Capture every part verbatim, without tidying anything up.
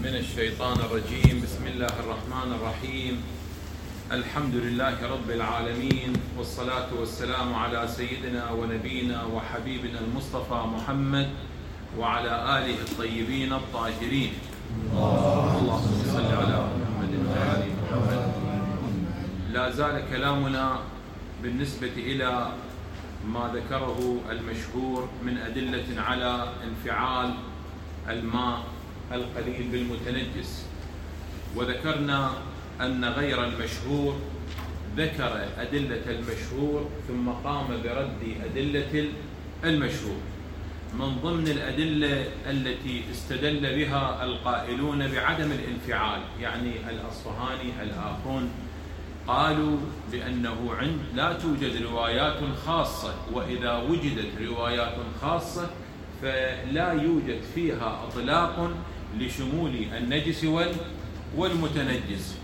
من الشيطان الرجيم. بسم الله الرحمن الرحيم. الحمد لله رب العالمين، والصلاة والسلام على سيدنا ونبينا وحبيبنا المصطفى محمد وعلى آله الطيبين الطاهرين. اللهم صل على محمد وآل محمد. لا زال كلامنا بالنسبة إلى ما ذكره المشهور من أدلة على انفعال الماء القليل بالمتنجس، وذكرنا أن غير المشهور ذكر أدلة المشهور ثم قام برد أدلة المشهور. من ضمن الأدلة التي استدل بها القائلون بعدم الانفعال، يعني الأصفهاني الآخرون، قالوا بأنه عند لا توجد روايات خاصة، وإذا وجدت روايات خاصة فلا يوجد فيها إطلاق لشمول النجس والمتنجس.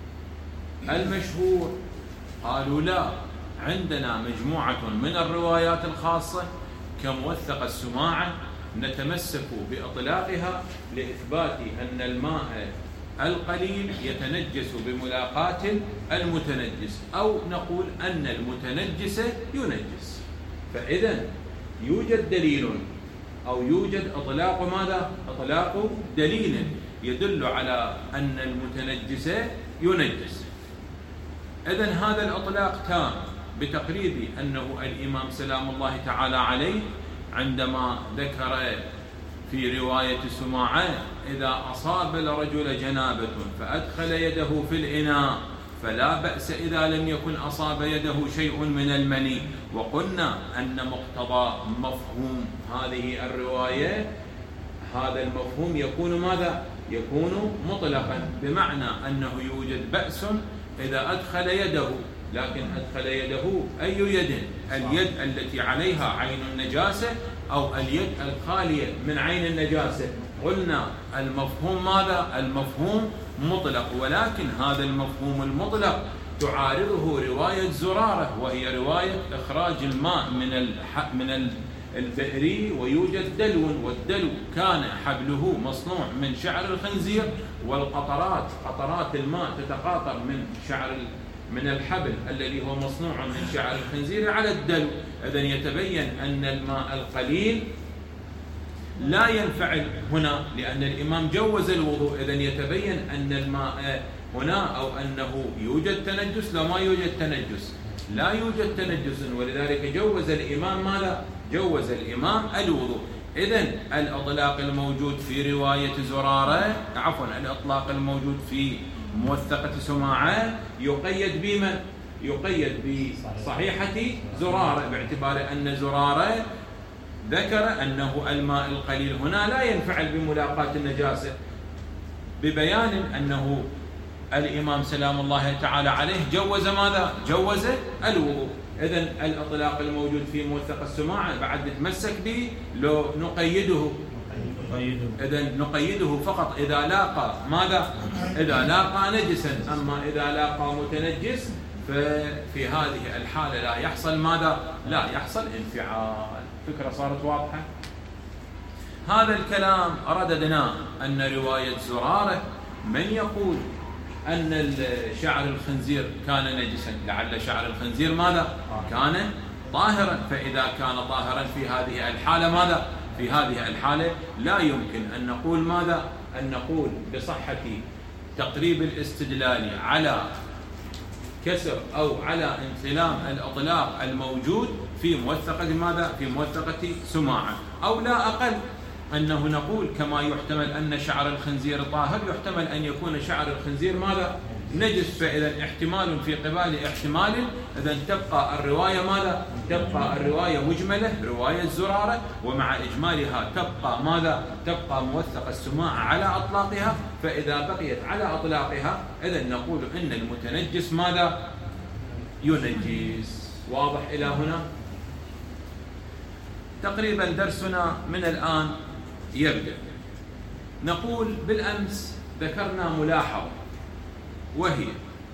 المشهور قالوا لا، عندنا مجموعة من الروايات الخاصة كموثق السماعة نتمسك بإطلاقها لإثبات أن الماء القليل يتنجس بملاقاة المتنجس، أو نقول أن المتنجس ينجس. فإذا يوجد دليل أو يوجد إطلاق ماذا؟ إطلاق دليل يدل على أن المتنجس ينجس. إذن هذا الإطلاق تام بتقريب أنه الإمام سلام الله تعالى عليه عندما ذكر في رواية سماعة: إذا أصاب الرجل جنابة فأدخل يده في الإناء فلا بأس إذا لم يكن أصاب يده شيء من المني. وقلنا أن مقتضى مفهوم هذه الرواية هذا المفهوم يكون ماذا؟ يكون مطلقا، بمعنى أنه يوجد بأس إذا أدخل يده، لكن أدخل يده أي يد؟ اليد التي عليها عين النجاسة أو اليد الخالية من عين النجاسة. قلنا المفهوم ماذا؟ المفهوم مطلق، ولكن هذا المفهوم المطلق تعارضه رواية زرارة، وهي رواية إخراج الماء من الح... من البئر ويوجد دلو، والدلو كان حبله مصنوع من شعر الخنزير، والقطرات قطرات الماء تتقاطر من شعر من الحبل الذي هو مصنوع من شعر الخنزير على الدلو. إذن يتبين أن الماء القليل لا ينفعل هنا لأن الإمام جوز الوضوء. إذن يتبين أن الماء هنا أو أنه يوجد تنجس. لا، ما يوجد تنجس، لا يوجد تنجس، ولذلك جوز الإمام ماذا؟ جوز الإمام الوضوء. إذن الإطلاق الموجود في رواية زرارة، عفوا الإطلاق الموجود في موثقة سماعة يقيد بمن؟ يقيد بصحيحة زرارة، باعتبار أن زرارة ذكر أنه الماء القليل هنا لا ينفعل بملاقاة النجاسة، ببيان أنه الإمام سلام الله تعالى عليه جوز ماذا؟ جوز الوضوء. إذن الإطلاق الموجود في موثق السماعة بعد نتمسك به لو نقيده. إذن نقيده فقط إذا لاقى ماذا؟ إذا لاقى نجسا. أما إذا لاقى متنجس ففي هذه الحالة لا يحصل ماذا؟ لا يحصل انفعال. فكرة صارت واضحة؟ هذا الكلام رددناه أن رواية زرارة من يقول أن شعر الخنزير كان نجسا، لعل شعر الخنزير ماذا؟ كان طاهرا، فإذا كان طاهرا في هذه الحالة ماذا؟ في هذه الحالة لا يمكن أن نقول ماذا؟ أن نقول بصحة تقريب الاستدلال على كسر أو على انسلام الإطلاق الموجود في موثقة ماذا؟ في موثقة سماعة، أو لا أقل أنه نقول كما يحتمل أن شعر الخنزير طاهر يحتمل أن يكون شعر الخنزير ماذا؟ نجس. فإذا احتمال في قبال احتمال، إذا تبقى الرواية ماذا؟ تبقى الرواية مجملة رواية زرارة، ومع إجمالها تبقى ماذا؟ تبقى موثق السماعة على أطلاقها. فإذا بقيت على أطلاقها إذا نقول إن المتنجس ماذا؟ ينجس. واضح إلى هنا؟ تقريبا درسنا من الآن يبدأ. نقول بالأمس ذكرنا ملاحظة، وهي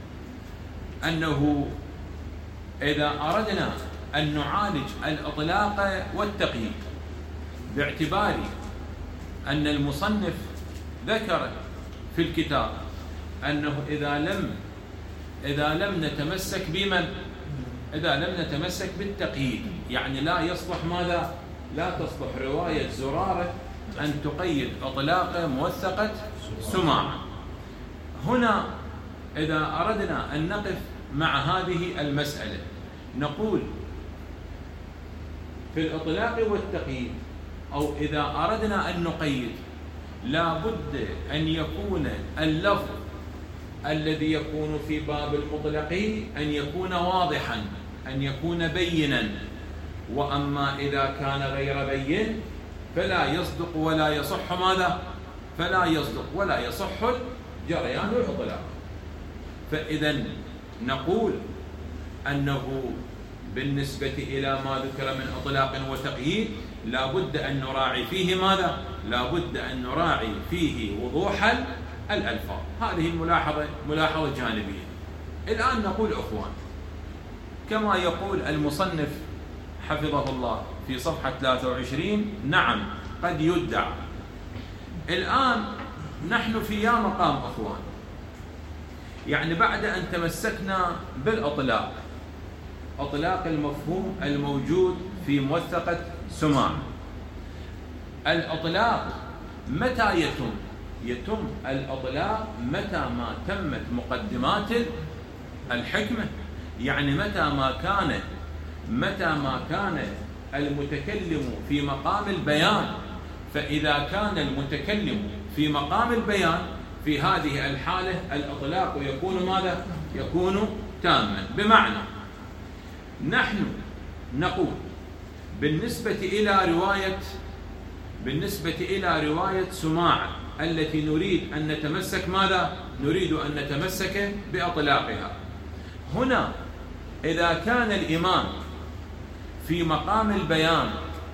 أنه إذا أردنا أن نعالج الإطلاق والتقييد باعتبار أن المصنف ذكر في الكتاب أنه إذا لم إذا لم نتمسك بمن إذا لم نتمسك بالتقييد، يعني لا يصلح ماذا؟ لا تصلح رواية زرارة أن تقيد إطلاق موثقة سماع. هنا إذا أردنا أن نقف مع هذه المسألة نقول في الإطلاق والتقييد، أو إذا أردنا أن نقيد لا بد أن يكون اللفظ الذي يكون في باب المطلق أن يكون واضحا، أن يكون بينا. وأما إذا كان غير بين فلا يصدق ولا يصح ماذا؟ فلا يصدق ولا يصح جريان الإطلاق. فإذا نقول أنه بالنسبة إلى ما ذكر من إطلاق وتقييد لا بد أن نراعي فيه ماذا؟ لا بد أن نراعي فيه وضوح الألفاظ. هذه الملاحظة ملاحظة جانبية. الآن نقول أخوان، كما يقول المصنف حفظه الله في صفحة ثلاثة وعشرين، نعم قد يدعى. الآن نحن في يا مقام أخوان، يعني بعد أن تمسكنا بالإطلاق، إطلاق المفهوم الموجود في موثقة سماع، الإطلاق متى يتم؟ يتم الإطلاق متى ما تمت مقدمات الحكمة، يعني متى ما كان متى ما كان المتكلم في مقام البيان. فإذا كان المتكلم في مقام البيان في هذه الحالة الإطلاق يكون ماذا؟ يكون تاما. بمعنى نحن نقول بالنسبة إلى رواية بالنسبة إلى رواية سماع التي نريد أن نتمسك ماذا؟ نريد أن نتمسك بإطلاقها. هنا إذا كان الإمام في مقام البيان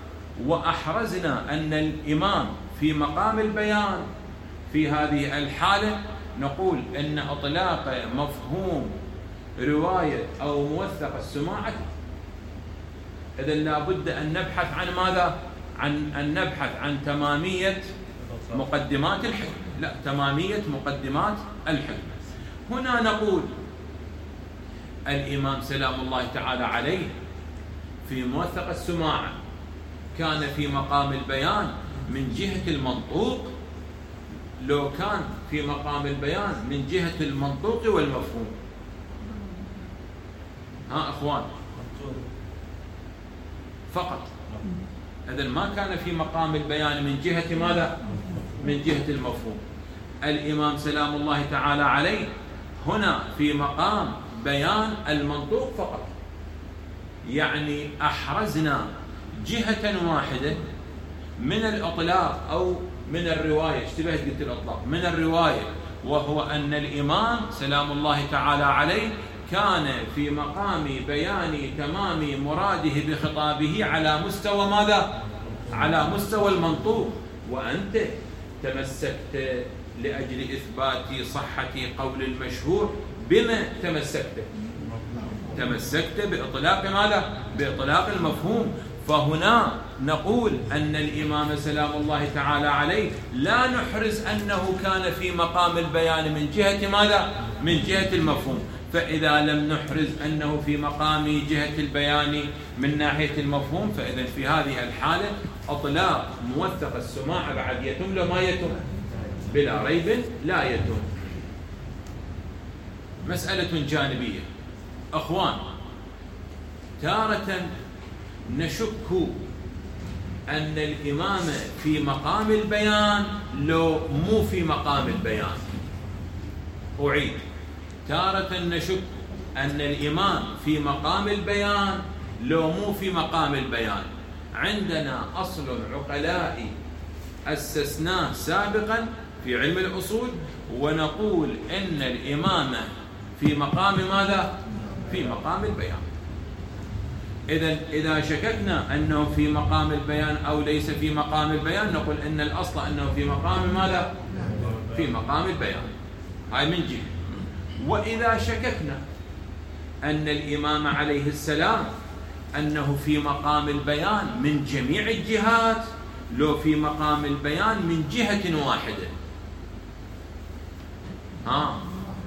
وأحرزنا أن الإمام في مقام البيان في هذه الحالة نقول أن إطلاق مفهوم رواية أو موثق السماع. إذن لا بد أن نبحث عن ماذا؟ عن أن نبحث عن تمامية مقدمات الحكمة، لا تمامية مقدمات الحكمة. هنا نقول الإمام سلام الله تعالى عليه في موثق السماع كان في مقام البيان من جهة المنطوق، لو كان في مقام البيان من جهة المنطوق والمفهوم. ها أخوان فقط، إذن ما كان في مقام البيان من جهة ماذا؟ من جهة المفهوم. الإمام سلام الله تعالى عليه هنا في مقام بيان المنطوق فقط، يعني أحرزنا جهة واحدة من الإطلاق أو من الرواية، اشتبهت قلت الإطلاق، من الرواية، وهو أن الإمام سلام الله تعالى عليه كان في مقام بيان تمام مراده بخطابه على مستوى ماذا؟ على مستوى المنطوق. وأنت تمسكت لأجل إثبات صحة قول المشهور بما تمسكت؟ تمسكت بإطلاق ماذا؟ بإطلاق المفهوم. فهنا نقول أن الإمام سلام الله تعالى عليه لا نحرز أنه كان في مقام البيان من جهة ماذا؟ من جهة المفهوم. فإذا لم نحرز أنه في مقام جهة البيان من ناحية المفهوم فإذا في هذه الحالة إطلاق موثق السماع بعد يتم لو ما يتم؟ بلا ريب لا يتم. مسألة جانبية أخوان، تارة نشك أن الإمام في مقام البيان لو مو في مقام البيان. أعيد، تارة نشك أن الإمام في مقام البيان لو مو في مقام البيان. عندنا أصل عقلاء أسسناه سابقا في علم الأصول، ونقول إن الإمام في مقام ماذا؟ في مقام البيان. إذا إذا شككنا أنه في مقام البيان أو ليس في مقام البيان نقول إن الأصل أنه في مقام ماذا؟ في مقام البيان. هاي من جهة. وإذا شككنا أن الإمام عليه السلام أنه في مقام البيان من جميع الجهات لو في مقام البيان من جهة واحدة، ها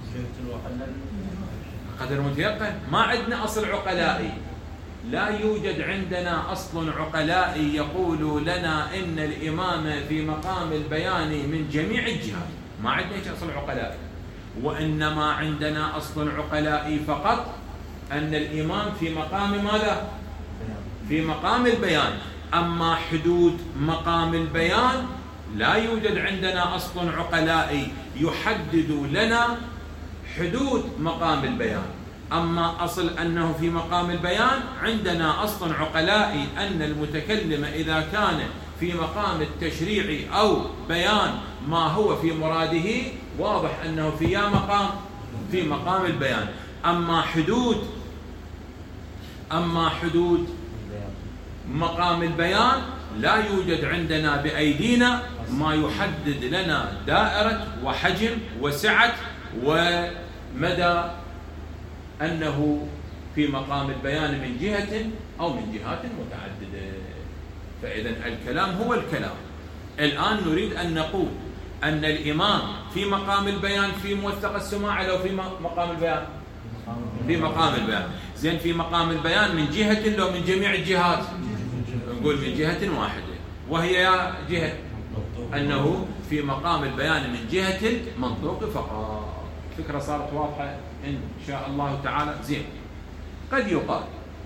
قدر متيقن. ما عندنا أصل عقلائي، لا يوجد عندنا أصل عقلائي يقول لنا إن الإمامة في مقام البيان من جميع الجهات، ما عندنا أصل عقلائي، وإنما عندنا أصل عقلائي فقط أن الإمام في مقام ماذا؟ في مقام البيان. أما حدود مقام البيان لا يوجد عندنا أصل عقلائي يحدد لنا حدود مقام البيان. أما أصل أنه في مقام البيان عندنا أصل عقلائي أن المتكلم إذا كان في مقام التشريع أو بيان ما هو في مراده واضح أنه في يا مقام في مقام البيان. أما حدود أما حدود مقام البيان لا يوجد عندنا بأيدينا ما يحدد لنا دائرة وحجم وسعة ومدى أنه في مقام البيان من جهة أو من جهات متعددة. فإذا الكلام هو الكلام. الآن نريد أن نقول أن الإمام في مقام البيان في موثق السماع لو في مقام البيان في مقام البيان زين في مقام البيان من جهة لو من جميع الجهات، نقول من جهة واحدة، وهي جهة أنه في مقام البيان من جهة المنطوق فقط. الفكرة صارت واضحة إن شاء الله تعالى. زين، قد يقال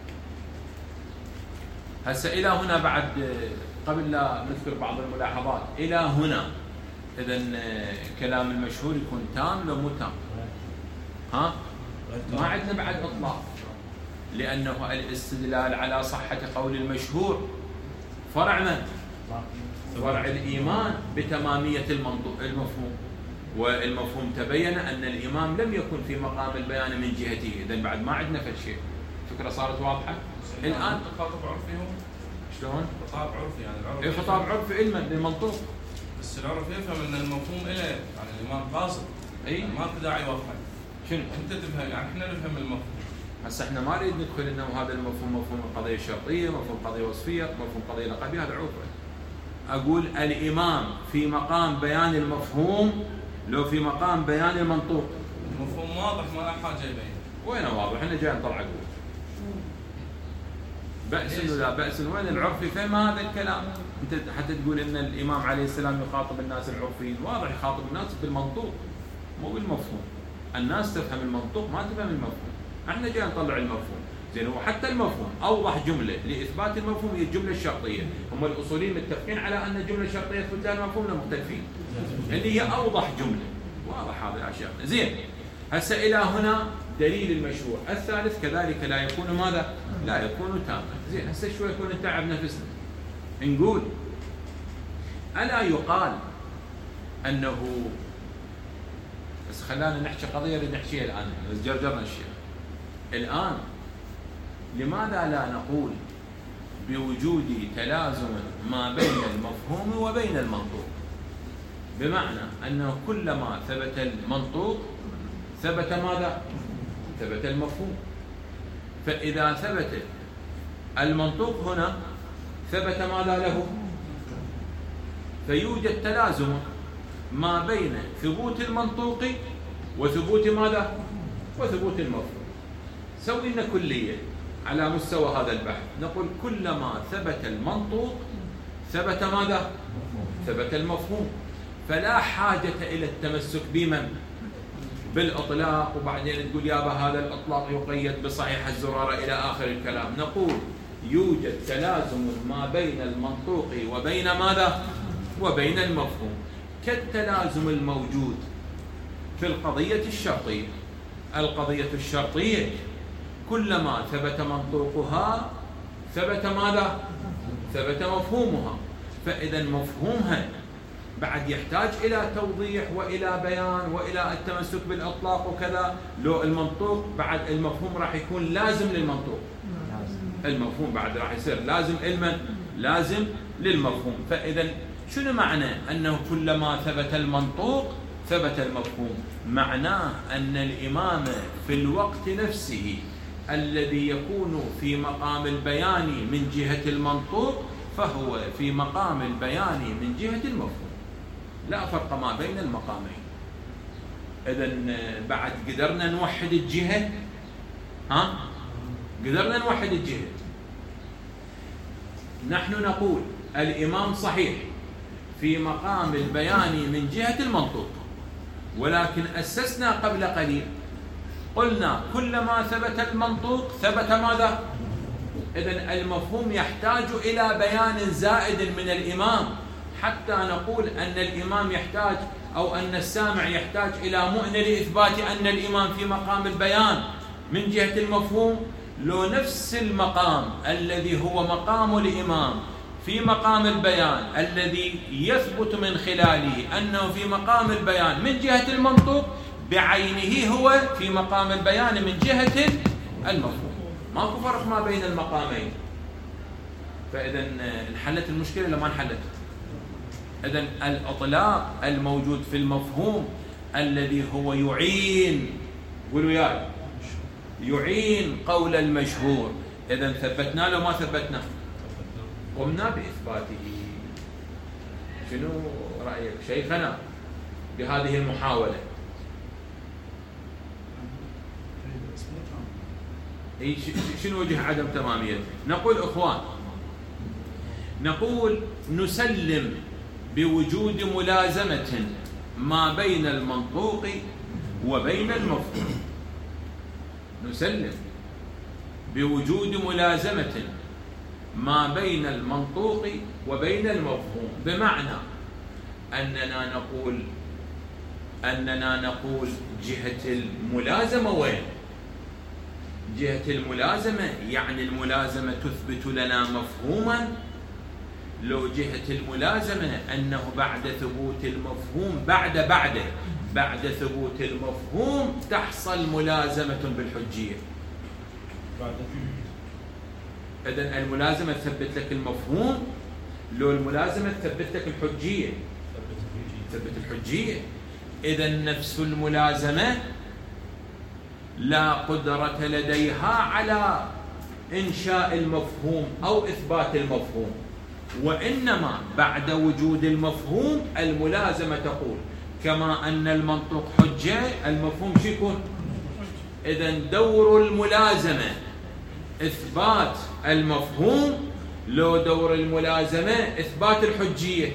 هسه إلى هنا بعد قبل لا نذكر بعض الملاحظات إلى هنا، إذن كلام المشهور يكون تام لو مو تام؟ ها؟ ما عندنا بعد إطلاق، لأنه الاستدلال على صحة قول المشهور فرع من؟ فرع الإيمان بتمامية المفهوم، والمفهوم تبين أن الإمام لم يكن في مقام البيان من جهته. إذن بعد ما عندنا فشيء. الفكرة صارت واضحة؟ الآن خطاب عرفي هو شلون؟ خطاب عرفي يعني العرف. إيه خطاب عرفي علما للمنطوق. بس العرف يفهم أن المفهوم إله يعني الإمام قاصد. أي يعني ماكو داعي يوضحه. شنو؟ أنت تفهم يعني إحنا نفهم المفهوم. هسه إحنا ما نريد ندخل إنه هذا المفهوم مفهوم القضية الشرطية، مفهوم قضية وصفية، مفهوم قضية لقبية، هذا عرفه. أقول الإمام في مقام بيان المفهوم لو في مقام بيان المنطوق. المفهوم واضح ما له حاجة يبين. وينه واضح؟ إحنا جاي نطلع قول. بأس ولا بأس؟ وين العرف؟ فهم هذا الكلام. أنت حتى تقول إن الإمام عليه السلام يخاطب الناس العرفيين، واضح يخاطب الناس بالمنطوق مو بالمفهوم. الناس تفهم المنطوق ما تفهم المفهوم. احنا جاي نطلع المفهوم. زين، هو حتى المفهوم اوضح جمله لاثبات المفهوم هي الجمله الشرطيه. هم الاصوليين متفقين على ان الجمله الشرطيه تثبت لها المفهوم ولا مختلفين؟ اللي هي اوضح جمله، واضح هذه الاشياء. زين، هسه الى هنا دليل المشروع. الثالث كذلك لا يكون ماذا؟ لا يكون تاما. زين، هسه شوي يكون نتعب نفسنا. نقول الا يقال انه بس خلانا نحكي قضيه اللي نحكيها الان، بس جرجرنا الشيء. الان لماذا لا نقول بوجود تلازم ما بين المفهوم وبين المنطوق؟ بمعنى انه كلما ثبت المنطوق ثبت ماذا؟ ثبت المفهوم. فاذا ثبت المنطوق هنا ثبت ماذا له؟ فيوجد تلازم ما بين ثبوت المنطوق وثبوت ماذا؟ وثبوت المفهوم. سوي لنا كلية على مستوى هذا البحث، نقول كلما ثبت المنطوق ثبت ماذا؟ ثبت المفهوم. فلا حاجة إلى التمسك بمن؟ بالإطلاق، وبعدين تقول يابا هذا الإطلاق يقيد بصحيح الزرارة إلى آخر الكلام. نقول يوجد تلازم ما بين المنطوق وبين ماذا؟ وبين المفهوم، كالتلازم الموجود في القضية الشرطية. القضية الشرطية كلما ثبت منطوقها ثبت ماذا؟ ثبت مفهومها. فإذا مفهومها بعد يحتاج إلى توضيح وإلى بيان وإلى التمسك بالإطلاق وكذا. لو المنطوق بعد المفهوم راح يكون لازم للمنطوق، المفهوم بعد راح يصير لازم علما لازم للمفهوم. فإذا شنو معنى أنه كلما ثبت المنطوق ثبت المفهوم؟ معناه أن الإمام في الوقت نفسه الذي يكون في مقام البيان من جهة المنطوق فهو في مقام البيان من جهة المفهوم، لا فرق ما بين المقامين. إذن بعد قدرنا نوحد الجهة؟ ها؟ قدرنا نوحد الجهة. نحن نقول الإمام صحيح في مقام البيان من جهة المنطوق، ولكن أسسنا قبل قليل قلنا كلما ثبت المنطوق ثبت ماذا؟ إذن المفهوم يحتاج إلى بيان زائد من الإمام حتى نقول أن الإمام يحتاج أو أن السامع يحتاج إلى مؤنة لإثبات أن الإمام في مقام البيان من جهة المفهوم. لو نفس المقام الذي هو مقام الإمام في مقام البيان الذي يثبت من خلاله أنه في مقام البيان من جهة المنطوق بعينه هو في مقام البيان من جهة المفهوم، ماكو فرق ما بين المقامين. فإذا انحلت المشكلة لما انحلت. إذن الإطلاق الموجود في المفهوم الذي هو يعين، قولوا وياي، يعين قول المشهور. إذن ثبتنا له ما ثبتنا؟ قمنا بإثباته. شنو رأيك شيخنا بهذه المحاولة؟ شنو وجه عدم تمامية؟ نقول إخوان، نقول نسلم بوجود ملازمة ما بين المنطوق وبين المفهوم. نسلم بوجود ملازمة ما بين المنطوق وبين المفهوم، بمعنى أننا نقول أننا نقول جهة الملازمة وين؟ جهة الملازمة يعني الملازمة تثبت لنا مفهوما. لو جهة الملازمة أنه بعد ثبوت المفهوم بعد بعد بعد ثبوت المفهوم تحصل ملازمة بالحجية. إذن الملازمة تثبت لك المفهوم، لو الملازمة تثبت لك الحجية تثبت الحجية. إذن نفس الملازمة لا قدرة لديها على إنشاء المفهوم أو إثبات المفهوم، وإنما بعد وجود المفهوم الملازمة تقول كما أن المنطوق حجة المفهوم شو يكون؟ إذن دور الملازمة إثبات المفهوم، لو دور الملازمة إثبات الحجية.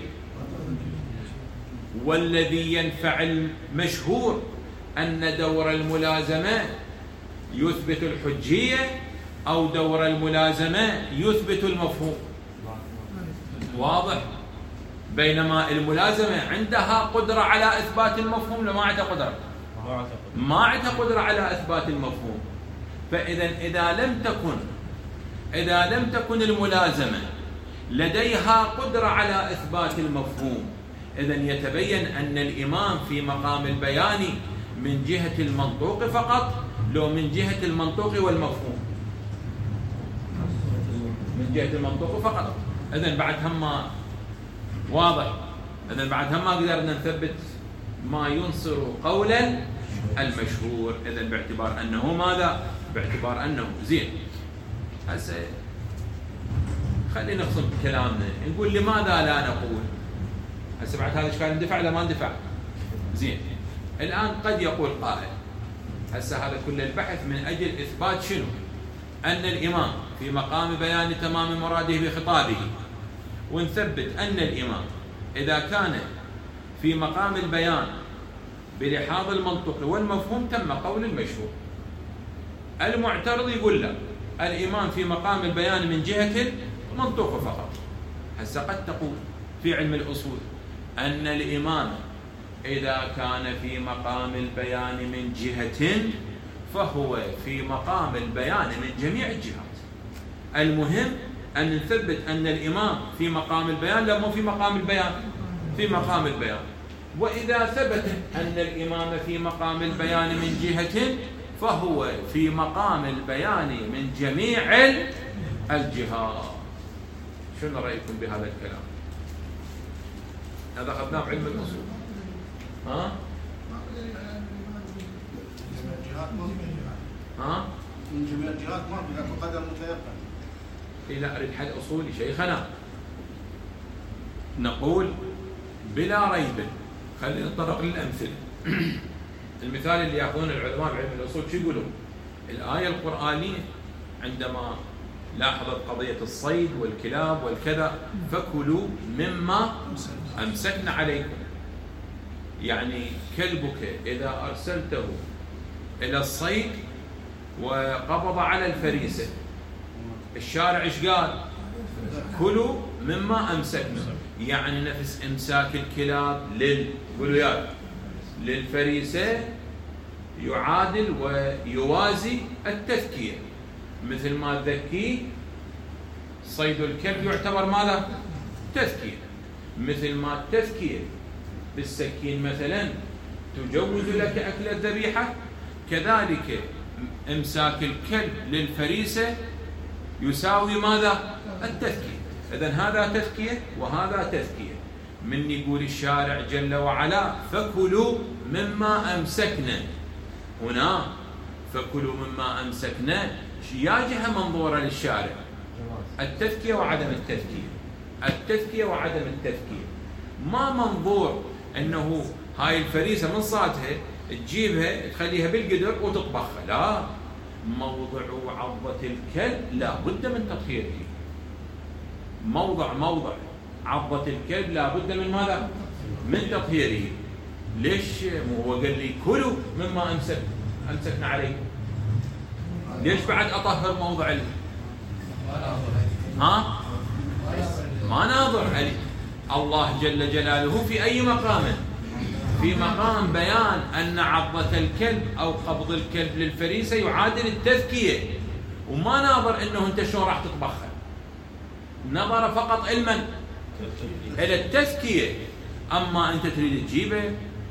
والذي ينفع المشهور أن دور الملازمة يثبت الحجية أو دور الملازمة يثبت المفهوم. واضح؟ بينما الملازمة عندها قدرة على إثبات المفهوم، لما عندها قدرة ما عندها قدرة على إثبات المفهوم. فإذا إذا لم تكن إذا لم تكن الملازمة لديها قدرة على إثبات المفهوم، إذن يتبين أن الإمام في مقام البيان من جهة المنطوق فقط، لو من جهة المنطوق والمفهوم من جهة المنطوق فقط. إذن بعد هم واضح، إذن بعد هم قدرنا نثبت ما ينصر قولا المشهور. إذن باعتبار أنه ماذا؟ باعتبار أنه زين. هسه خلينا نخصم كلامنا، نقول لماذا لا نقول؟ هسه بعد هذا الإشكال اندفع ولا ما اندفع؟ زين. الآن قد يقول قائل هسه هذا كل البحث من أجل إثبات شنو؟ أن الإمام في مقام بيان تمام مراده بخطابه، ونثبت أن الإمام إذا كان في مقام البيان بلحاظ المنطق والمفهوم تم قول المشهور. المعترض يقول لا، الإمام في مقام البيان من جهة المنطق فقط. هسه قد تقول في علم الأصول أن الإمام إذا كان في مقام البيان من جهة فهو في مقام البيان من جميع الجهات. المهم أن نثبت أن الإمام في مقام البيان، لا مو في مقام البيان، في مقام البيان. وإذا ثبت أن الإمام في مقام البيان من جهة فهو في مقام البيان من جميع الجهات. شنو رأيكم بهذا الكلام؟ هذا أخذناه بعلم الأصول. ها؟ ها؟ من جميع الجهات ما في قدر متيقن. إلى أريد حد أصولي شيخنا. نقول بلا ريب، خلينا نتطرق للأمثلة. المثال اللي ياخذونه العلماء بعلم الاصول شو يقولون؟ الايه القرانيه عندما لاحظت قضيه الصيد والكلاب والكذا فكلوا مما امسكنا عليكم. يعني كلبك اذا ارسلته الى الصيد وقبض على الفريسه، الشارع ايش قال؟ كلوا مما امسكنا. يعني نفس امساك الكلاب لل قولوا يا للفريسه يعادل ويوازي التذكيه. مثل ما تذكيه صيد الكلب يعتبر ماذا؟ تذكيه. مثل ما التذكيه بالسكين مثلا تجوز لك اكل الذبيحه، كذلك امساك الكلب للفريسه يساوي ماذا؟ التذكيه. إذن هذا تذكيه وهذا تذكيه. من يقول الشارع جل وعلا فكلوا مما أمسكنا، هنا فكلوا مما أمسكنا يا جهة منظورة للشارع؟ التذكية وعدم التذكية، التذكية وعدم التذكية. ما منظور أنه هاي الفريسة من صادها تجيبها تخليها بالقدر وتطبخها، لا، موضع عضة الكلب لا بد من تطهيره. موضع موضع عضة الكلب لا بد من ماذا؟ من تطهيره. ليش؟ مو هو قال لي كلوا مما أمسك أمسكنا عليكم، ليش بعد أطهر موضع ال... ها؟ ما ناظر علي. الله جل جلاله في أي مقام؟ في مقام بيان أن عضة الكلب أو قبض الكلب للفريسة يعادل التذكية، وما ناظر أنه أنت شو راح تطبخها، نظر فقط علما إلى التذكية. أما أنت تريد تجيبه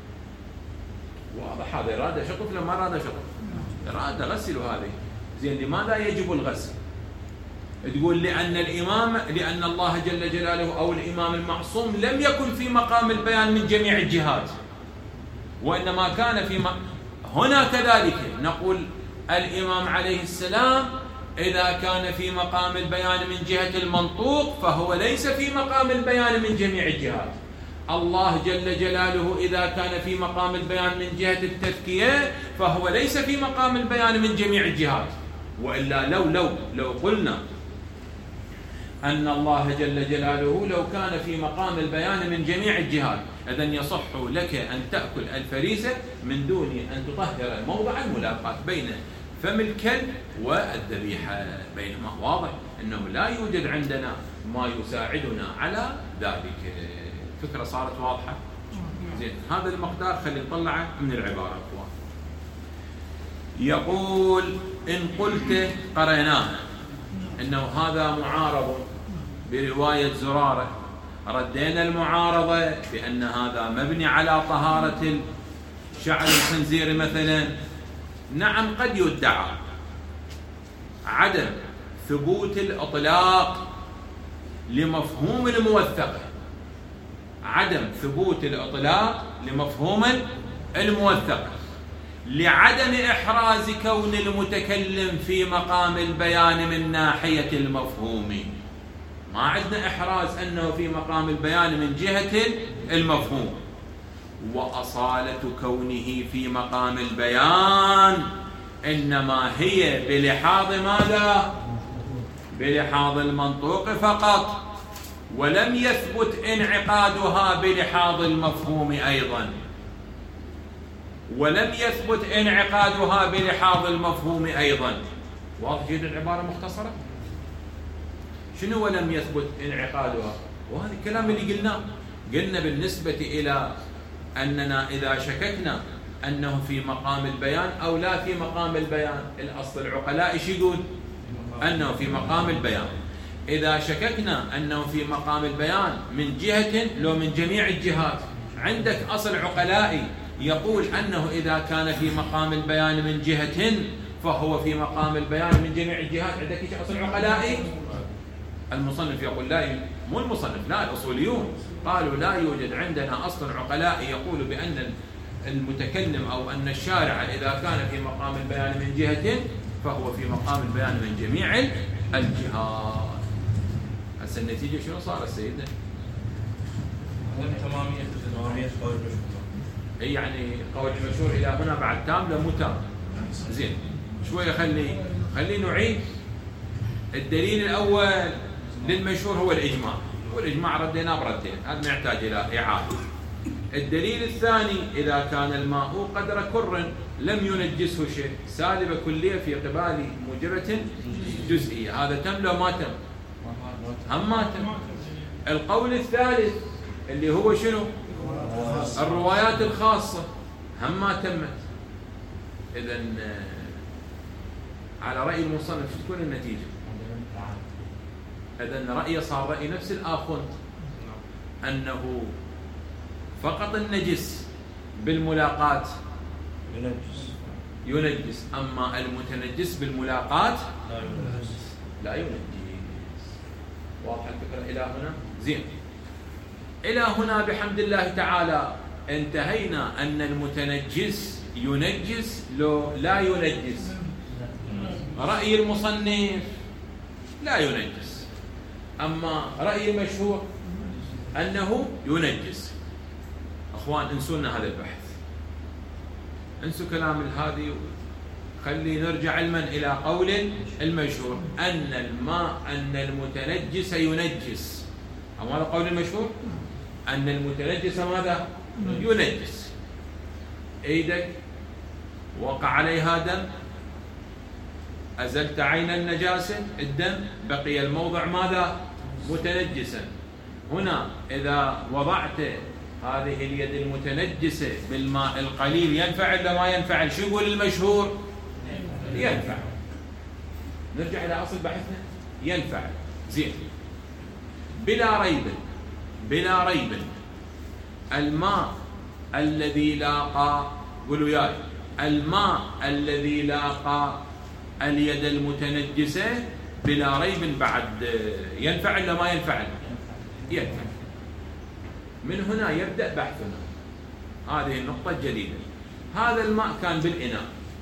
واضح هذا إرادة شطف لما إرادة شطف، إرادة غسلوا هذه زين. لماذا يجب الغسل؟ تقول لأن الإمام لأن الله جل جلاله أو الإمام المعصوم لم يكن في مقام البيان من جميع الجهات، وإنما كان في م... هنا كذلك نقول الإمام عليه السلام إذا كان في مقام البيان من جهة المنطوق فهو ليس في مقام البيان من جميع الجهات. الله جل جلاله إذا كان في مقام البيان من جهة التذكية فهو ليس في مقام البيان من جميع الجهات. وإلا لو لو لو قلنا أن الله جل جلاله لو كان في مقام البيان من جميع الجهات إذن يصح لك أن تأكل الفريسة من دون أن تطهر موضع الملاقاة بين فم الكلب والذبيحة، بينما واضح أنه لا يوجد عندنا ما يساعدنا على ذلك. فكرة صارت واضحة؟ زين، هذا المقدار خلي نطلعه من العبارة أخوان. يقول إن قلت قريناه أنه هذا معارض برواية زرارة، ردينا المعارضة بأن هذا مبني على طهارة شعر الخنزير مثلا. نعم قد يدعى عدم ثبوت الإطلاق لمفهوم الموثقة، عدم ثبوت الإطلاق لمفهوم الموثقة لعدم إحراز كون المتكلم في مقام البيان من ناحية المفهوم. ما عندنا إحراز أنه في مقام البيان من جهة المفهوم، وأصالة كونه في مقام البيان إنما هي بلحاظ ماذا؟ بلحاظ المنطوق فقط، ولم يثبت انعقادها بلحاظ المفهوم أيضا، ولم يثبت انعقادها بلحاظ المفهوم أيضا. واضح جدا العبارة مختصرة؟ شنو ولم يثبت انعقادها؟ وهذا الكلام اللي قلناه، قلنا بالنسبة إلى أننا إذا شككنا أنه في مقام البيان أو لا في مقام البيان، الأصل العقلاء إيش يقول؟ أنه في مقام البيان. إذا شككنا أنه في مقام البيان من جهة لو من جميع الجهات، عندك أصل عقلائي يقول أنه إذا كان في مقام البيان من جهة فهو في مقام البيان من جميع الجهات. عندك إيش أصل عقلائي؟ المصنف يقول لا، مو المصنف، لا، الأصوليون قالوا لا يوجد عندنا أصل عقلائي يقول بأن المتكلم أو أن الشارع إذا كان في مقام البيان من جهة فهو في مقام البيان من جميع الجهات. هسه النتيجة شنو صارت سيدنا؟ تمامية تمامية قول اي يعني قول المشهور الى هنا بعد تام لا مو تام. زين شويه خلي خلي نعيد. الدليل الاول للمشهور هو الاجماع، والاجماع رديناه بردين، هذا ما يحتاج الى اعاده. الدليل الثاني اذا كان الماء قدر كر لم ينجسه شيء، سالبه كليه في قبال موجبه جزئيه، هذا تم لو ما تم؟ هم ما تم. القول الثالث اللي هو شنو؟ الروايات الخاصه هم ما تمت. اذا على راي المصنف شو تكون النتيجه؟ اذا رايه صار راي نفس الاخوند انه فقط النجس بالملاقات ينجس ينجس، اما المتنجس بالملاقات لا ينجس لا ينجس. واضح الفكره الى هنا؟ زين. الى هنا بحمد الله تعالى انتهينا ان المتنجس ينجس لو لا ينجس. راي المصنف لا ينجس، اما راي المشهور انه ينجس. اخوان انسوا لنا هذا البحث، انسوا كلام الهادي، خلي نرجع علما الى قول المشهور ان الماء ان المتنجس ينجس. أما هذا قول المشهور ان المتنجس ماذا؟ ينجس. ايدك وقع عليها دم، ازلت عين النجاسه، الدم بقي الموضع ماذا؟ متنجسا. هنا اذا وضعت هذه اليد المتنجسه بالماء القليل ينفعل ولا ما ينفعل؟ شو يقول المشهور؟ ينفع. نرجع الى اصل بحثنا، ينفع. زين. بلا ريب بلا ريب الماء الذي لاقى، قولوا وياي، الماء الذي لاقى اليد المتنجسه بلا ريب بعد ينفع ولا ما ينفع؟ ينفع. من هنا يبدأ بحثنا هذه النقطة الجديدة. هذا الماء كان بالإناء،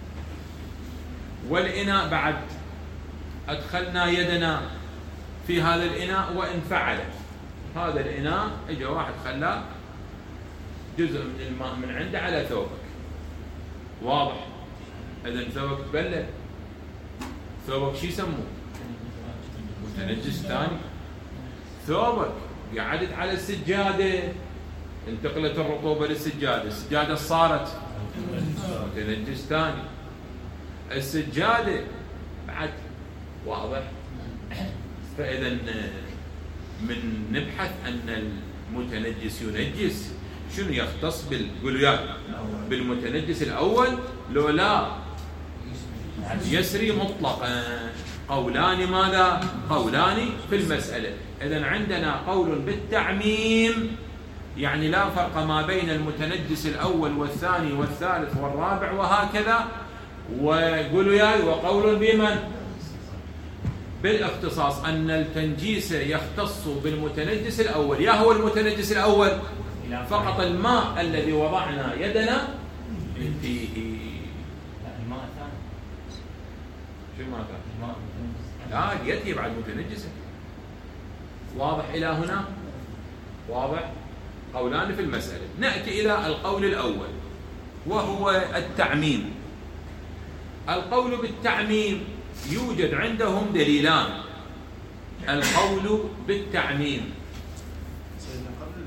والإناء بعد أدخلنا يدنا في هذا الإناء وانفعل هذا الإناء، اجى واحد خلاه جزء من الماء من عنده على ثوبك. واضح؟ إذا ثوبك تبلل، ثوبك شو يسموه؟ متنجس ثاني. ثوبك قعدت على السجادة، انتقلت الرطوبة للسجادة، السجادة صارت متنجس ثاني. السجادة بعد. واضح؟ فإذا من نبحث أن المتنجس ينجس، شنو يختص بال قولوا بالمتنجس الأول لو لا يسري مطلقا؟ قولان ماذا؟ قولان في المسألة. إذن عندنا قول بالتعميم، يعني لا فرق ما بين المتنجس الأول والثاني والثالث والرابع وهكذا، وقولوا ياي وقول بمن؟ بالاختصاص، أن التنجيس يختص بالمتنجس الأول. يا هو المتنجس الأول؟ فقط الماء الذي وضعنا يدنا فيه. الماء الثاني شو الماء الثاني؟ الماء لا يدي بعد متنجسة. واضح إلى هنا؟ واضح؟ قولان في المسألة. نأتي إلى القول الأول وهو التعميم. القول بالتعميم يوجد عندهم دليلان. القول بالتعميم سيدنا قبل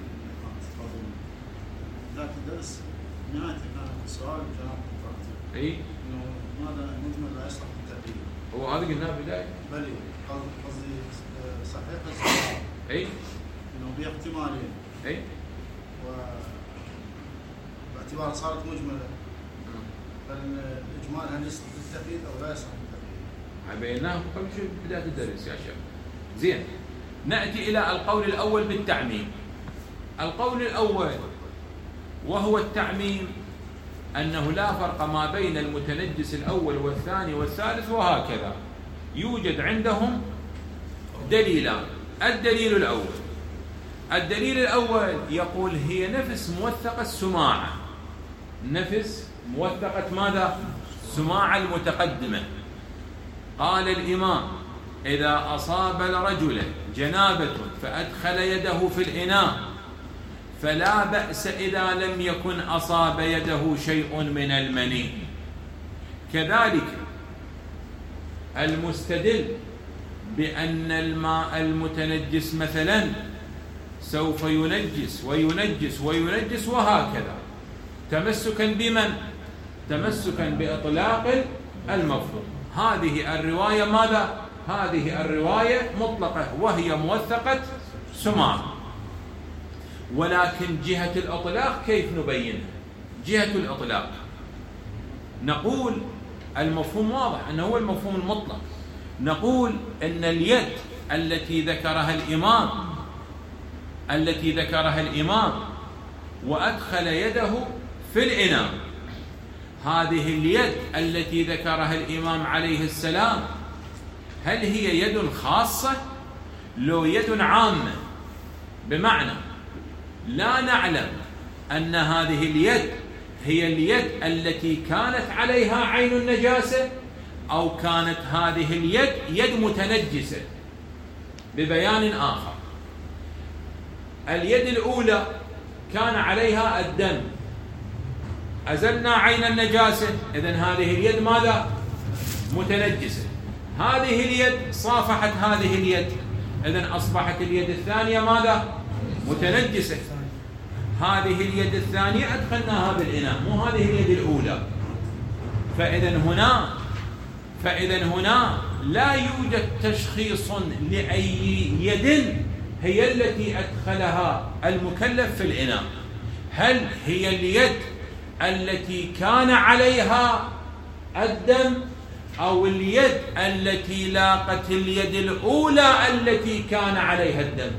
ذات الدرس نهاية كان السؤال جناب الفرد اي انه ماذا مجمل لا يصلح للتأبيد. هو هذا قلناه بداية. بلي قصدي صحيح السؤال اي انه باحتمالين، اي وباعتبار صارت مجملة فالإجمال هل يصلح للتأبيد أو لا يصلح للتأبيد؟ بيناه قبل شو بداية الدرس يا شباب. زين، نأتي إلى القول الأول بالتعميم. القول الأول وهو التعميم أنه لا فرق ما بين المتنجس الأول والثاني والثالث وهكذا. يوجد عندهم دليلان. الدليل الأول الدليل الأول يقول هي نفس موثقة السماعة، نفس موثقة ماذا؟ سماعة المتقدمة. قال الإمام إذا أصاب الرجل جنابة فأدخل يده في الإناء فلا بأس إذا لم يكن أصاب يده شيء من المني. كذلك المستدل بأن الماء المتنجس مثلا سوف ينجس وينجس وينجس وهكذا، تمسكا بمن؟ تمسكا بإطلاق المفهوم. هذه الرواية ماذا؟ هذه الرواية مطلقة وهي موثقة سماع. ولكن جهة الإطلاق كيف نبينها؟ جهة الإطلاق نقول المفهوم واضح أنه هو المفهوم المطلق. نقول أن اليد التي ذكرها الإمام التي ذكرها الإمام وأدخل يده في الإناء، هذه اليد التي ذكرها الإمام عليه السلام هل هي يد خاصة لو يد عامة؟ بمعنى لا نعلم أن هذه اليد هي اليد التي كانت عليها عين النجاسة أو كانت هذه اليد يد متنجسة. ببيان آخر، اليد الأولى كان عليها الدم، أزلنا عين النجاسة، إذن هذه اليد ماذا؟ متنجسة. هذه اليد صافحت هذه اليد، إذن أصبحت اليد الثانية ماذا؟ متنجسة. هذه اليد الثانية أدخلناها بالإناء، مو هذه اليد الأولى. فإذن هنا فإذن هنا لا يوجد تشخيص لأي يد هي التي أدخلها المكلف في الإناء. هل هي اليد التي كان عليها الدم أو اليد التي لاقت اليد الأولى التي كان عليها الدم؟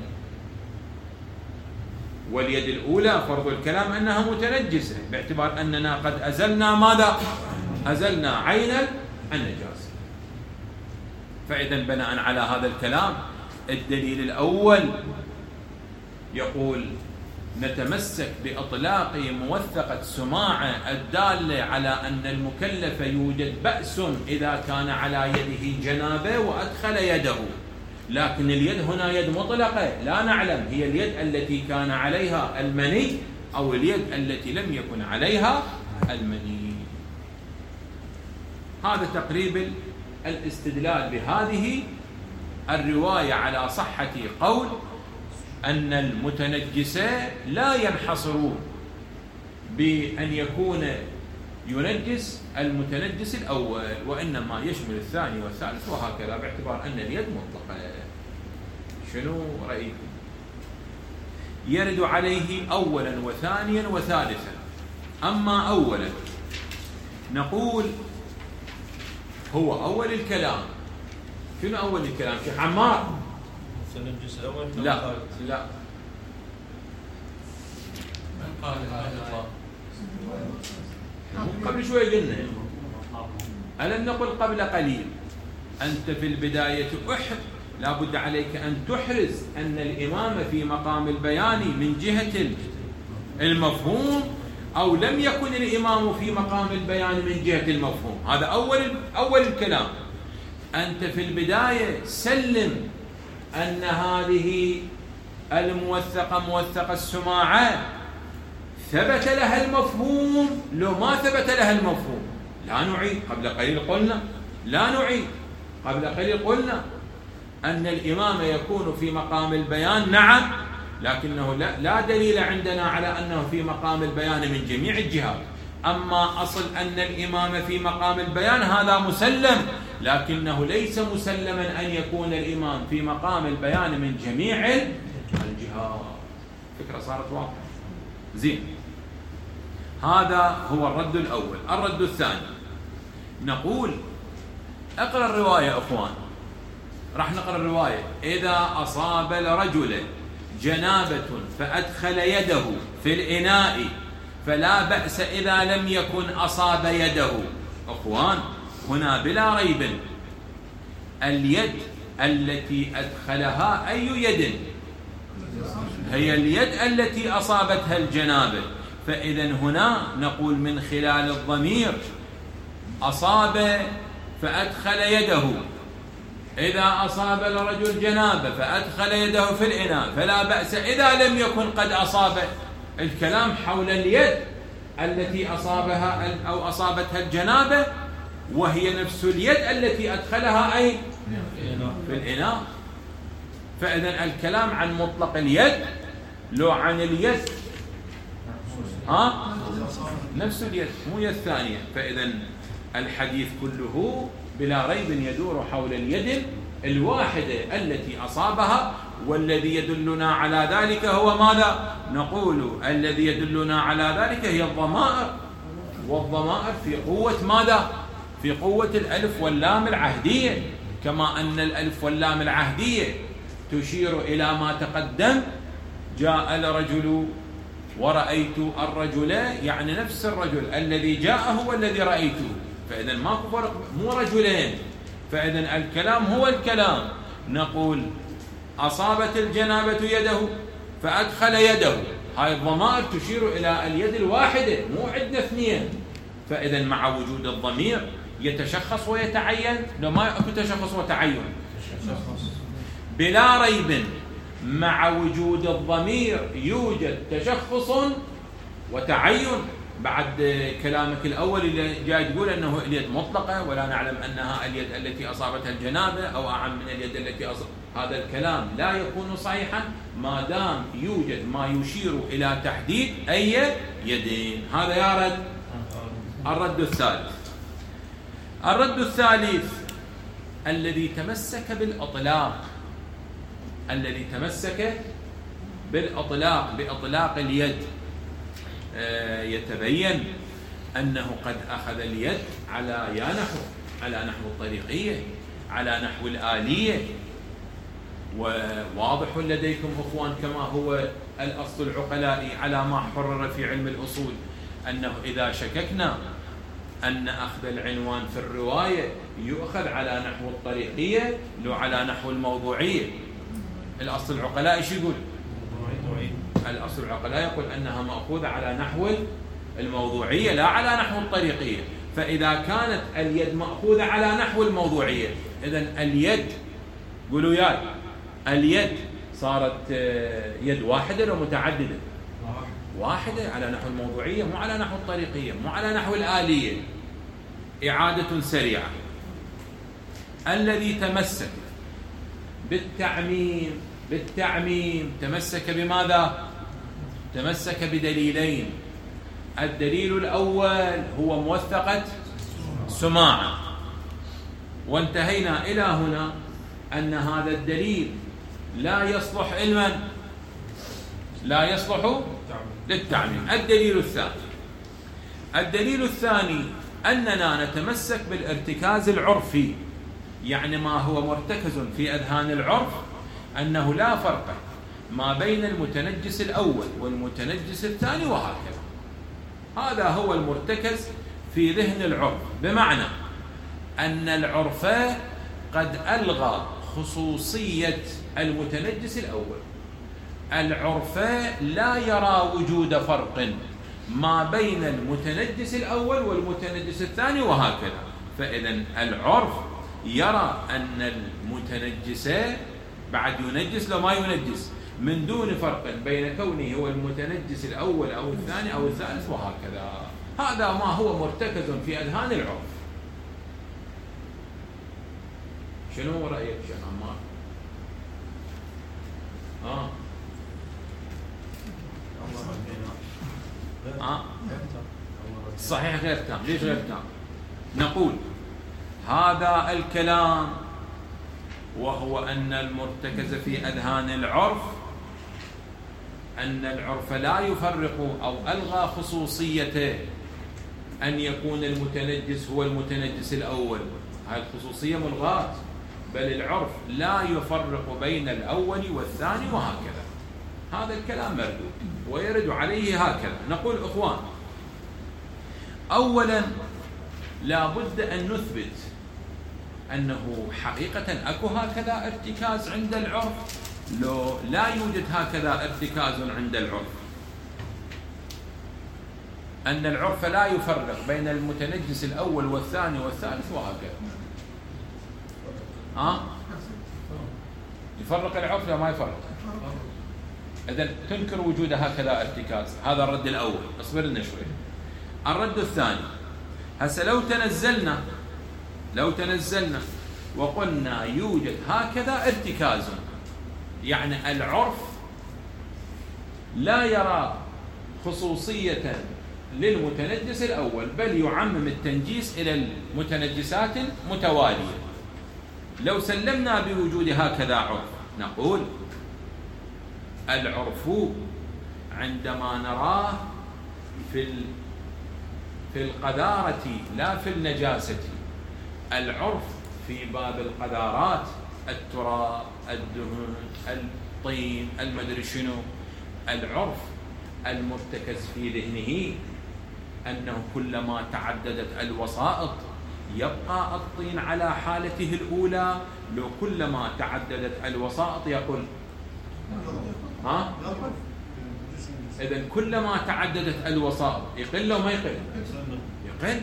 واليد الأولى فرض الكلام أنها متنجسة باعتبار أننا قد أزلنا ماذا؟ أزلنا عين النجاسة. فإذا بناء على هذا الكلام الدليل الأول يقول نتمسك بإطلاق موثقة سماعة الدالة على أن المكلف يوجد بأس إذا كان على يده جنابة وأدخل يده، لكن اليد هنا يد مطلقة، لا نعلم هي اليد التي كان عليها المني أو اليد التي لم يكن عليها المني. هذا تقريبا الاستدلال بهذه الرواية على صحة قول أن المتنجسة لا ينحصرون بأن يكون ينجس المتنجس الأول، وإنما يشمل الثاني والثالث وهكذا، باعتبار أن اليد مطلقة. شنو رأيكم؟ يرد عليه أولا وثانيا وثالثا. أما أولا نقول هو أول الكلام. شنو أول الكلام؟ شيخ عمار؟ الجزء الأول لا لا من قال هذا؟ قبل شوي قلنا، ألم نقل قبل قليل أنت في البداية أحر لابد عليك أن تحرز أن الإمام في مقام البيان من جهة المفهوم أو لم يكن الإمام في مقام البيان من جهة المفهوم. هذا أول أول الكلام. أنت في البداية سلم أن هذه الموثقة موثقة السماعة ثبت لها المفهوم. لو ما ثبت لها المفهوم لا نعيد. قبل قليل قلنا لا نعيد. قبل قليل قلنا أن الإمام يكون في مقام البيان، نعم، لكنه لا, لا دليل عندنا على أنه في مقام البيان من جميع الجهات. أما أصل أن الإمام في مقام البيان هذا مسلم، لكنه ليس مسلما أن يكون الإمام في مقام البيان من جميع الجهات. فكرة صارت واضحة. زين، هذا هو الرد الأول. الرد الثاني نقول اقرأ الرواية أخوان. راح نقرأ الرواية. إذا أصاب الرجل جنابة فأدخل يده في الإناء فلا بأس إذا لم يكن أصاب يده. أخوان، هنا بلا ريب اليد التي أدخلها أي يد؟ هي اليد التي أصابتها الجنابة. فإذا هنا نقول من خلال الضمير أصاب فأدخل يده. إذا أصاب الرجل جنابة فأدخل يده في الإناء فلا بأس إذا لم يكن قد أصاب الكلام حول اليد التي أصابها أو أصابتها الجنابة، وهي نفس اليد التي أدخلها أي في الإناء. فإذا الكلام عن مطلق اليد لو عن اليد ها نفس اليد مو يد ثانية. فإذا الحديث كله بلا ريب يدور حول اليد الواحدة التي أصابها، والذي يدلنا على ذلك هو ماذا؟ نقول الذي يدلنا على ذلك هي الضمائر، والضمائر في قوة ماذا؟ في قوة الألف واللام العهدية، كما أن الألف واللام العهدية تشير إلى ما تقدم. جاء الرجل ورأيت الرجل، يعني نفس الرجل الذي جاءه والذي رأيته، فإذا ماكو فرق، مو رجلين. فإذا الكلام هو الكلام. نقول أصابت الجنابة يده فأدخل يده، هاي الضمائر تشير إلى اليد الواحدة، مو عندنا اثنين. فإذا مع وجود الضمير يتشخص ويتعين، لو ما يكون تشخص وتعين بلا ريب مع وجود الضمير يوجد تشخص وتعين. بعد كلامك الأول اللي جاي تقول أنه اليد مطلقة ولا نعلم أنها اليد التي أصابتها الجنابة أو أعم من اليد التي أصابتها، هذا الكلام لا يكون صحيحا ما دام يوجد ما يشير إلى تحديد أي يدين. هذا يا رد. الرد الثالث، الرد الثالث الذي تمسك بالإطلاق، الذي تمسك بالإطلاق بإطلاق اليد، يتبين أنه قد أخذ اليد على يا نحو على نحو الطريقية، على نحو الآلية. وواضح لديكم أخوان كما هو الأصل العقلائي على ما حرر في علم الأصول أنه إذا شككنا أن أخذ العنوان في الرواية يؤخذ على نحو الطريقية لو على نحو الموضوعية. الأصل العقلائي ايش يقول؟ الأصل العقلائي يقول أنها مأخوذة على نحو الموضوعية لا على نحو الطريقية. فإذا كانت اليد مأخوذة على نحو الموضوعية، إذن اليد قولوا ياي اليد صارت يد واحدة لو متعددة؟ واحدة على نحو الموضوعية، مو على نحو الطريقية، مو على نحو الآلية. إعادة سريعة. الذي تمسك بالتعميم بالتعميم تمسك بماذا؟ تمسك بدليلين. الدليل الأول هو موثقة سماعة، وانتهينا إلى هنا أن هذا الدليل لا يصلح علما، لا يصلح للتعميم. الدليل الثاني، الدليل الثاني أننا نتمسك بالارتكاز العرفي، يعني ما هو مرتكز في أذهان العرف أنه لا فرق ما بين المتنجس الأول والمتنجس الثاني وهكذا. هذا هو المرتكز في ذهن العرف، بمعنى أن العرف قد ألغى خصوصية المتنجس الأول. العرف لا يرى وجود فرق ما بين المتنجس الأول والمتنجس الثاني وهكذا. فإذا العرف يرى أن المتنجس بعد ينجس لو ما ينجس من دون فرق بين كونه هو المتنجس الأول أو الثاني أو الثالث وهكذا. هذا ما هو مرتكز في أذهان العرف. شنو رأيك شيخ عمار؟ آه. آه. صحيح غير تام. ليش غير تام؟ نقول هذا الكلام وهو أن المرتكز في أذهان العرف أن العرف لا يفرق أو ألغى خصوصيته أن يكون المتنجس هو المتنجس الأول. هذه الخصوصية ملغاة، بل العرف لا يفرق بين الأول والثاني وهكذا. هذا الكلام مردود ويرد عليه هكذا. نقول إخوان، أولا لا بد أن نثبت أنه حقيقة أكو هكذا ارتكاز عند العرف، لو لا يوجد هكذا ارتكاز عند العرف، أن العرف لا يفرق بين المتنجس الأول والثاني والثالث وهكذا. ها؟ يفرق العرف لا ما يفرق؟ إذن تنكر وجود هكذا ارتكاز. هذا الرد الأول. اصبر لنا شوي. الرد الثاني، هسه لو تنزلنا لو تنزلنا وقلنا يوجد هكذا ارتكاز، يعني العرف لا يرى خصوصية للمتنجس الأول، بل يعمم التنجيس إلى المتنجسات المتوالية. لو سلمنا بوجود هكذا عرف نقول العرف عندما نراه في في القذارة لا في النجاسة. العرف في باب القذارات التراب، الدهن، الطين، المدري شنو. العرف المرتكز في ذهنه أنه كلما تعددت الوسائط يبقى الطين على حالته الأولى، لو كلما تعددت الوسائط يقول ها؟ إذن كلما تعددت الوسائط يقل لو ما يقل؟ يقل.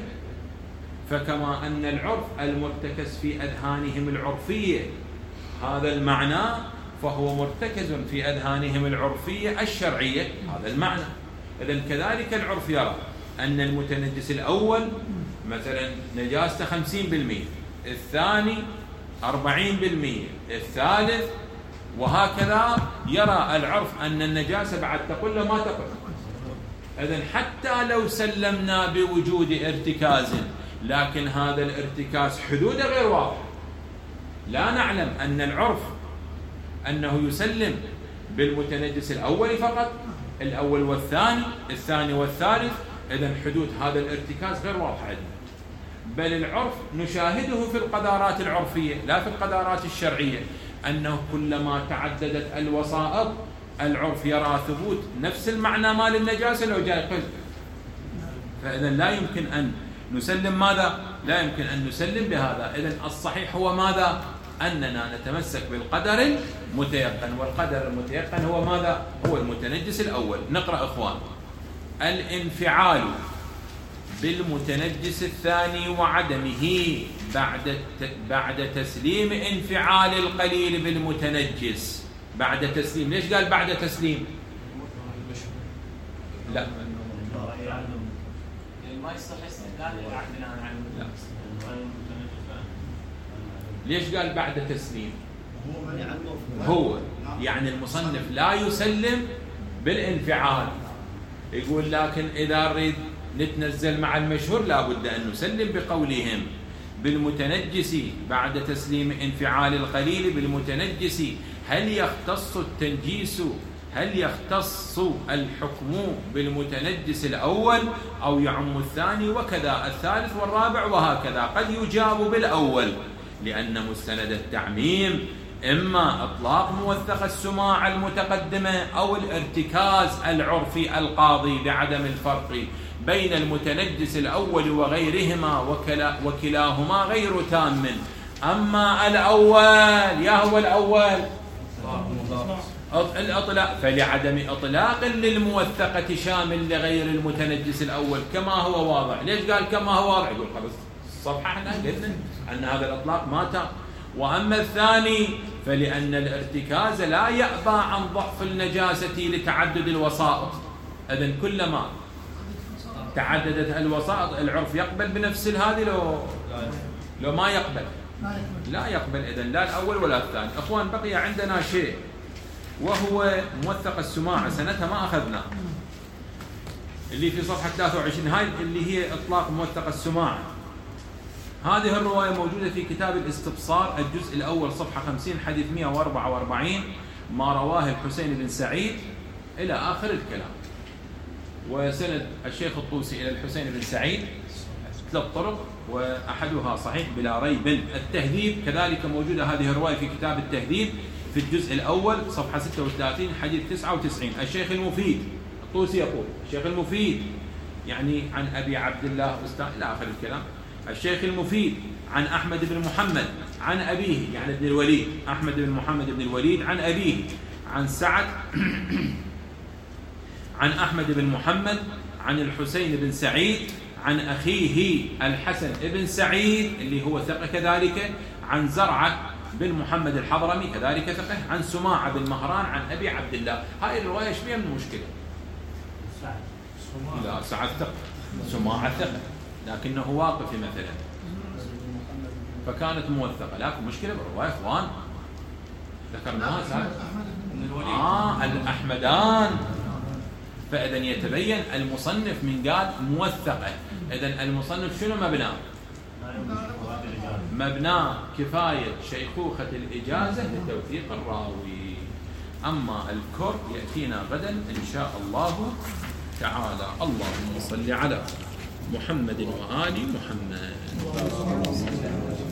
فكما أن العرف المرتكز في أذهانهم العرفية هذا المعنى، فهو مرتكز في أذهانهم العرفية الشرعية هذا المعنى. إذن كذلك العرف يرى أن المتنجس الأول مثلا نجاسته خمسين بالمئة، الثاني أربعين بالمئة، الثالث، وهكذا. يرى العرف أن النجاسة بعد تقل له ما تقل. إذن حتى لو سلمنا بوجود ارتكاز، لكن هذا الارتكاز حدوده غير واضحة. لا نعلم أن العرف أنه يسلم بالمتنجس الأول فقط، الأول والثاني، الثاني والثالث. إذن حدود هذا الارتكاز غير واضحة عندنا، بل العرف نشاهده في القذارات العرفية لا في القذارات الشرعية، أنه كلما تعددت الوسائط العرف يرى ثبوت نفس المعنى مال النجاسة لو جاء قل. فإذن لا يمكن أن نسلم ماذا؟ لا يمكن أن نسلم بهذا. إذن الصحيح هو ماذا؟ أننا نتمسك بالقدر المتيقن، والقدر المتيقن هو ماذا؟ هو المتنجس الأول. نقرأ إخوان. الانفعال بالمتنجس الثاني وعدمه بعد بعد تسليم انفعال القليل بالمتنجس. بعد تسليم. ليش قال بعد تسليم؟ لا ما يصح استدلال عندنا عن ليش قال بعد تسليم؟ هو يعني المصنف لا يسلم بالانفعال، يقول لكن إذا نريد نتنزل مع المشهور لابد أن نسلم بقولهم بالمتنجس بعد تسليم انفعال القليل بالمتنجس. هل يختص التنجيس هل يختص الحكم بالمتنجس الأول أو يعم الثاني وكذا الثالث والرابع وهكذا؟ قد يجاب بالأول، لأن مستند التعميم إما إطلاق موثق السماع المتقدمة أو الارتكاز العرفي القاضي بعدم الفرق بين المتنجس الأول وغيرهما، وكلا وكلاهما غير تام. أما الأول يا هو الأول الإطلاق فلعدم إطلاق للموثقة شامل لغير المتنجس الأول كما هو واضح. ليش قال كما هو واضح؟ يقول خلاص الصفحة احنا قلنا أن هذا الإطلاق ما تم. وأما الثاني فلأن الارتكاز لا يأبى عن ضعف النجاسة لتعدد الوسائط. إذن كلما تعددت الوسائط العرف يقبل بنفس هذه لو لو ما يقبل لا يقبل. إذن لا الأول ولا الثاني. أخوان بقي عندنا شيء وهو موثق السماع، سنتها ما أخذنا، اللي في صفحة ثلاثة وعشرين، هاي اللي هي إطلاق موثق السماع. هذه الرواية موجودة في كتاب الاستبصار الجزء الأول صفحة خمسين حديث مئة وأربعة وأربعين، ما رواه الحسين بن سعيد إلى آخر الكلام. وسند الشيخ الطوسي إلى الحسين بن سعيد ثلاث طرق وأحدها صحيح بلا ريب. التهذيب كذلك موجودة هذه الرواية في كتاب التهذيب في الجزء الأول صفحة ستة وثلاثين حديث تسعة وتسعين. الشيخ المفيد الطوسي يقول الشيخ المفيد يعني عن أبي عبد الله أستاذ إلى آخر الكلام. الشيخ المفيد عن أحمد بن محمد عن أبيه يعني ابن الوليد، أحمد بن محمد بن الوليد عن أبيه عن سعد عن أحمد بن محمد عن الحسين بن سعيد عن أخيه الحسن بن سعيد اللي هو ثقة كذلك عن زرعة بن محمد الحضرمي كذلك ثقة، عن سماعة بن مهران عن أبي عبد الله. هاي الرواية ايش بيها من المشكلة؟ لا سعد ثقة، سماعة ثقة لكنه واقف مثلا فكانت موثقة، لكن مشكلة بالرواية اخوان ذكرناها سعد آه الأحمدان. فإذا يتبين المصنف من قال موثقة، إذا المصنف شنو مبناه؟ مبناه كفاية شيخوخة الإجازة لتوثيق الراوي. أما الكر يأتينا غدا إن شاء الله تعالى. اللهم صل على محمد وآل محمد.